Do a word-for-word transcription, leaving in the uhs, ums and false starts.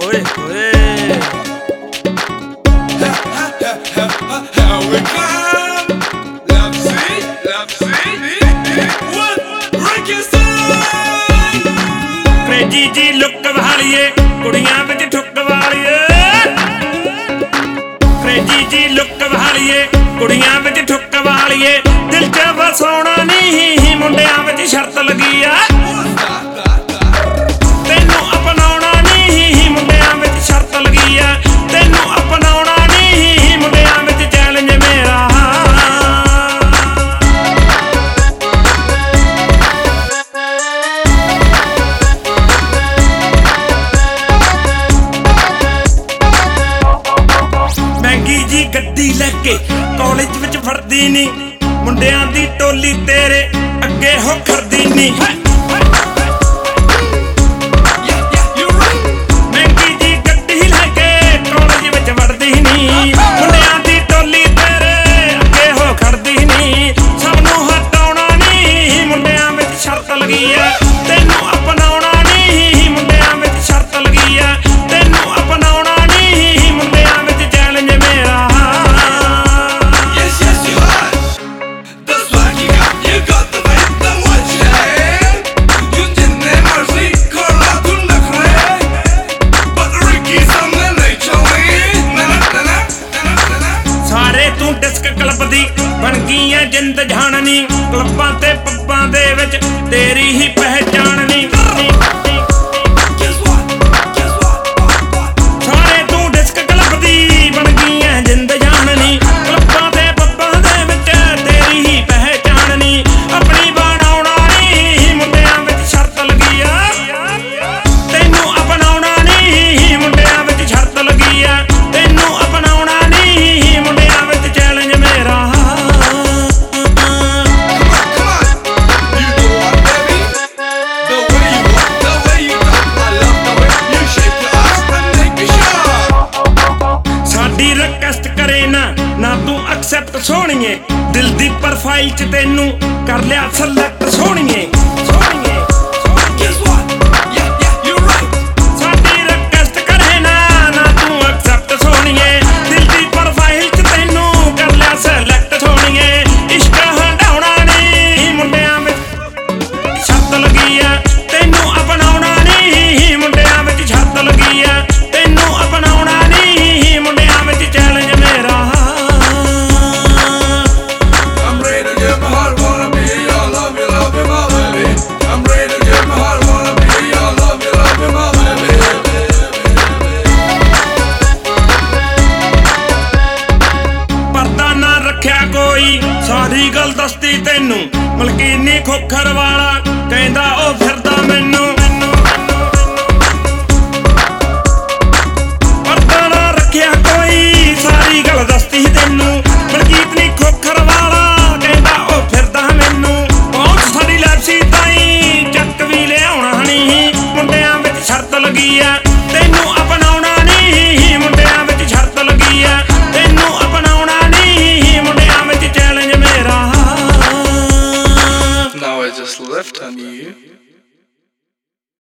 ਓਏ ਓਏ ਕ੍ਰੇਜੀ ਜੀ ਲੁੱਕ ਵਾਲੀਏ ਕੁੜੀਆਂ ਵਿੱਚ ਠੁੱਕ ਵਾਲੀਏ ਕ੍ਰੇਜੀ ਜੀ ਲੁੱਕ ਵਾਲੀਏ ਕੁੜੀਆਂ ਵਿੱਚ ਠੁੱਕ ਵਾਲੀਏ ਦਿਲ ਚ ਵਸਾਉਣਾ ਨਹੀਂ ਮੁੰਡਿਆਂ ਵਿੱਚ ਸ਼ਰਤ ਲੱਗੀ ਆ ਤੈਨੂੰ ਅਪਣਾਉਣਾ ਨਹੀਂ ਮੁੰਡਿਆਂ ਵਿੱਚ ਸ਼ਰਤ ਲੱਗੀ ਆ ਤੈਨੂੰ ਅਪਣਾਉਣਾ ਨਹੀਂ ਮੁੰਡਿਆਂ ਵਿੱਚ ਚੈਲੰਜ ਮੇਰਾ ਮਹਿੰਗੀ ਜੀ ਗੱਡੀ ਲੈ ਕੇ ਕਾਲਜ ਵਿੱਚ ਫੜਦੀ ਨੀ ਮੁੰਡਿਆਂ ਦੀ ਟੋਲੀ ਤੇਰੇ ਅੱਗੇ ਹੋ ਖੜਦੀ ਨੀ ਮਹਿੰਗੀ ਜੀ ਗੱਡੀ ਲੈ ਕੇ ਕਾਲਜ ਵਿੱਚ ਵੜਦੀ ਨੀ ਮੁੰਡਿਆਂ ਦੀ ਟੋਲੀ ਤੇਰੇ ਅੱਗੇ ਹੋ ਖੜਦੀ ਨੀ ਸਭ ਨੂੰ ਹਟਾਉਣਾ ਨੀ ਮੁੰਡਿਆਂ ਵਿੱਚ ਸ਼ਰਤ ਲੱਗੀ ਆ ਤੈਨੂੰ ਅਪਣਾਉਣਾ ਨੀ ਮੁੰਡਿਆਂ ਵਿੱਚ ਸ਼ਰਤ ਲੱਗੀ ਆ ਤੈਨੂੰ ਅਪਣਾਉਣਾ ਨੀ ਮੁੰਡਿਆਂ ਵਿੱਚ ਚੈਲੰਜ ਮੇਰਾ ਬਣ ਗਈ ਐ ਜਿੰਦ ਜਾਣਨੀ ਕਲੱਬਾਂ ਤੇ ਪੱਬਾਂ ਦੇ ਵਿੱਚ ਤੇਰੀ ਹੀ ਪਹਿਚਾਣ ਨੀ ਸਾਰੇ ਤੂੰ ਡਿਸਕ ਕਲੱਬ ਦੀ ਬਣ ਗਈ ਐ ਜਿੰਦ ਜਾਣਨੀ ਕਲੱਬਾਂ ਤੇ ਪੱਬਾਂ ਦੇ ਵਿੱਚ ਤੇਰੀ ਹੀ ਪਹਿਚਾਣ ਨੀ ਆਪਣੀ ਬਣਾਉਣਾ ਨੀ ਮੁੰਡਿਆਂ ਵਿੱਚ ਸ਼ਰਤ ਲੱਗੀ ਆ ਤੈਨੂੰ ਅਪਣਾਉਣਾ ਨੀ ਮੁੰਡਿਆਂ ਵਿੱਚ ਸ਼ਰਤ ਲੱਗੀ ਆ ਤੈਨੂੰ ਅਪਣਾਉਣਾ ਨੀ ਮੁੰਡਿਆਂ ਵਿੱਚ ਚੈਲੰਜ ਮੇਰਾ ਰਿਕਵੈਸਟ ਕਰੇ ਨਾ ਨਾ ਤੂੰ ਐਕਸੈਪਟ ਸੋਹਣੀਏ ਦਿਲ ਦੀ ਪ੍ਰੋਫਾਈਲ ਚ ਤੈਨੂੰ ਕਰ ਲਿਆ ਸਿਲੈਕਟ ਸੋਹਣੀਏ ਸੋਹਣੀਏ ਸਾਡੀ ਰਿਕਵੈਸਟ ਕਰੇ ਨਾ ਨਾ ਤੂੰ ਐਕਸੈਪਟ ਸੋਹਣੀਏ ਦਿਲ ਦੀ ਪ੍ਰੋਫਾਈਲ ਚ ਤੈਨੂੰ ਕਰ ਲਿਆ ਸਿਲੈਕਟ ਸੋਹਣੀਏ ਇਸ਼ਕ ਹੰਡਾਉਣਾ ਨੀ ਮੁੰਡਿਆਂ ਵਿੱਚ ਸ਼ਰਤ ਲੱਗੀ ਆ ਤੈਨੂੰ ਅਪਣਾਉਣਾ ਨੀ ਮੁੰਡਿਆਂ ਵਿੱਚ ਸ਼ਰਤ ਲੱਗੀ ਆ ਤੈਨੂੰ ਅਪਣਾਉਣਾ ਨੀ ਮੁੰਡਿਆਂ ਵਿੱਚ ਚੈਲੰਜ ਮੇਰਾ I'm ready to give my heart, wanna be your love, you love you, my baby. I'm ready to give my heart, wanna be your love, you love you, my baby. ਪਰਦਾ ਨਾ ਰੱਖਿਆ ਕੋਈ ਸਾਰੀ ਗੱਲ ਦੱਸਦੀ ਤੈਨੂੰ ਮਲਕੀਨੀ ਖੋਖਰ ਵਾਲਾ ਕਹਿੰਦਾ ਉਹ ਫਿਰਦਾ ਮੈਨੂੰ ਪਰਦਾ ਨਾ ਰੱਖਿਆ ਕੋਈ ਸਾਰੀ ਗੱਲ ਦੱਸਦੀ ਤੈਨੂੰ